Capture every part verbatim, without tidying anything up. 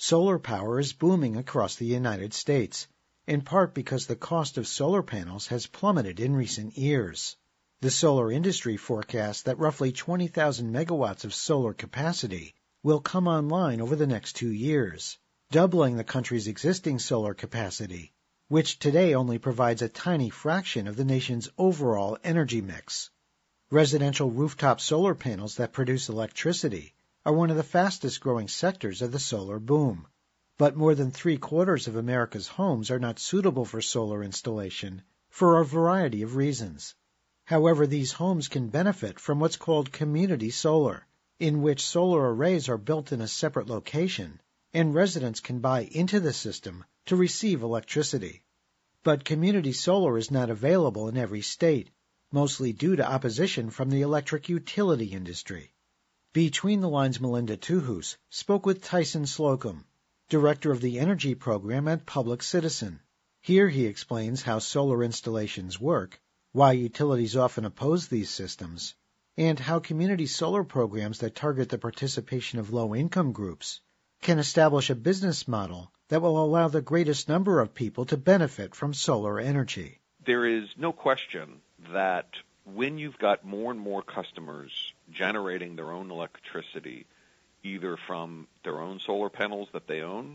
Solar power is booming across the United States, in part because the cost of solar panels has plummeted in recent years. The solar industry forecasts that roughly twenty thousand megawatts of solar capacity will come online over the next two years, doubling the country's existing solar capacity, which today only provides a tiny fraction of the nation's overall energy mix. Residential rooftop solar panels that produce electricity are one of the fastest-growing sectors of the solar boom, but more than three-quarters of America's homes are not suitable for solar installation for a variety of reasons. However, these homes can benefit from what's called community solar, in which solar arrays are built in a separate location, and residents can buy into the system to receive electricity. But community solar is not available in every state, mostly due to opposition from the electric utility industry. Between the Lines' Melinda Tuhus spoke with Tyson Slocum, director of the energy program at Public Citizen. Here he explains how solar installations work, why utilities often oppose these systems, and how community solar programs that target the participation of low-income groups can establish a business model that will allow the greatest number of people to benefit from solar energy. There is no question that when you've got more and more customers generating their own electricity, either from their own solar panels that they own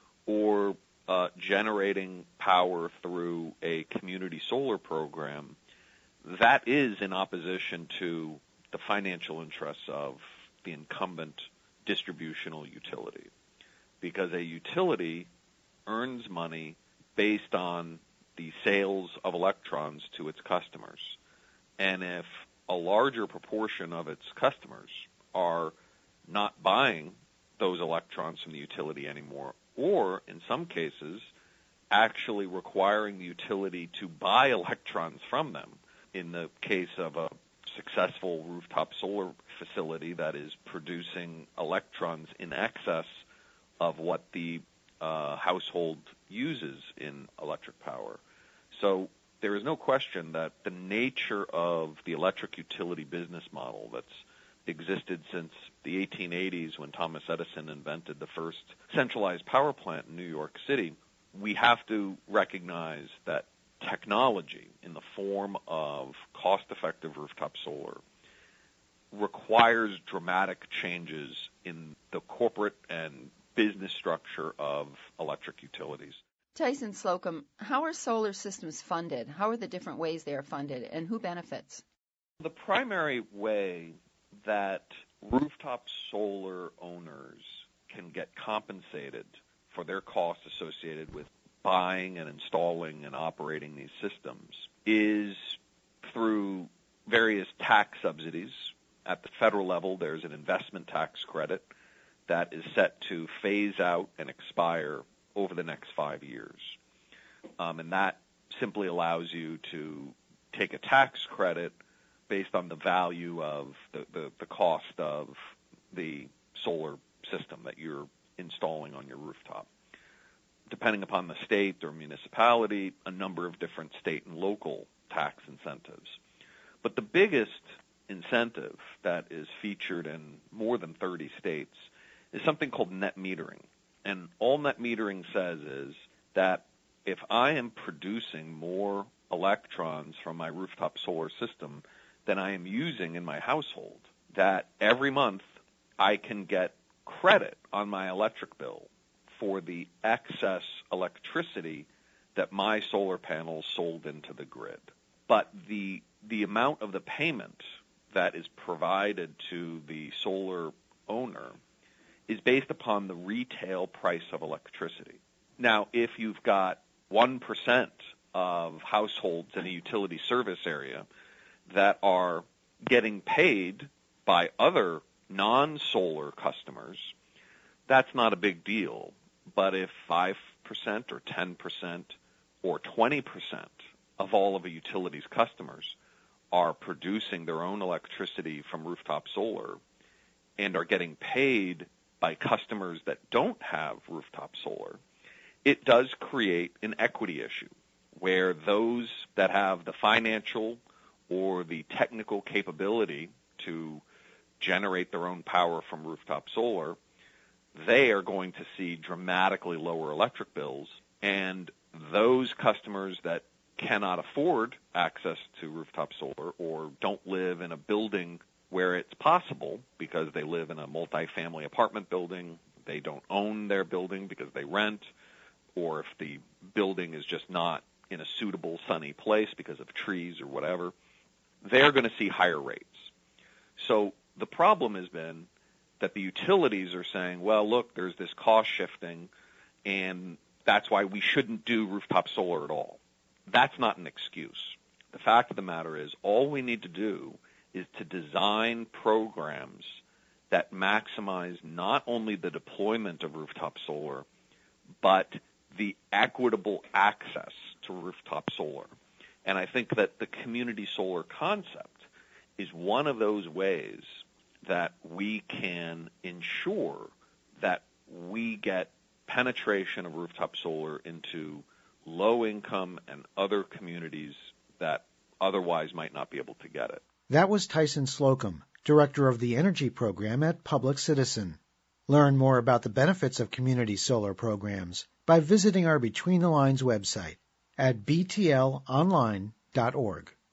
or uh, generating power through a community solar program, that is in opposition to the financial interests of the incumbent distributional utility. Because a utility earns money based on the sales of electrons to its customers. And if a larger proportion of its customers are not buying those electrons from the utility anymore, or in some cases actually requiring the utility to buy electrons from them, in the case of a successful rooftop solar facility that is producing electrons in excess of what the uh, household uses in electric power. So there is no question that the nature of the electric utility business model that's existed since the eighteen eighties when Thomas Edison invented the first centralized power plant in New York City, we have to recognize that technology in the form of cost-effective rooftop solar requires dramatic changes in the corporate and business structure of electric utilities. Tyson Slocum, how are solar systems funded? How are the different ways they are funded, and who benefits? The primary way that rooftop solar owners can get compensated for their costs associated with buying and installing and operating these systems is through various tax subsidies. At the federal level, there's an investment tax credit that is set to phase out and expire over the next five years. Um, and that simply allows you to take a tax credit based on the value of the, the, the cost of the solar system that you're installing on your rooftop. Depending upon the state or municipality, a number of different state and local tax incentives. But the biggest incentive that is featured in more than thirty states is something called net metering. And all net metering says is that if I am producing more electrons from my rooftop solar system than I am using in my household, that every month I can get credit on my electric bill for the excess electricity that my solar panels sold into the grid. But the the amount of the payment that is provided to the solar owner is based upon the retail price of electricity. Now, if you've got one percent of households in a utility service area that are getting paid by other non-solar customers, that's not a big deal. But if five percent or ten percent or twenty percent of all of a utility's customers are producing their own electricity from rooftop solar and are getting paid by customers that don't have rooftop solar, it does create an equity issue where those that have the financial or the technical capability to generate their own power from rooftop solar they are going to see dramatically lower electric bills, and those customers that cannot afford access to rooftop solar or don't live in a building where it's possible because they live in a multifamily apartment building, they don't own their building because they rent, or if the building is just not in a suitable sunny place because of trees or whatever, they're going to see higher rates. So the problem has been that the utilities are saying, well, look, there's this cost shifting, and that's why we shouldn't do rooftop solar at all. That's not an excuse. The fact of the matter is all we need to do is to design programs that maximize not only the deployment of rooftop solar, but the equitable access to rooftop solar. And I think that the community solar concept is one of those ways that we can ensure that we get penetration of rooftop solar into low-income and other communities that otherwise might not be able to get it. That was Tyson Slocum, Director of the Energy Program at Public Citizen. Learn more about the benefits of community solar programs by visiting our Between the Lines website at b t l online dot org.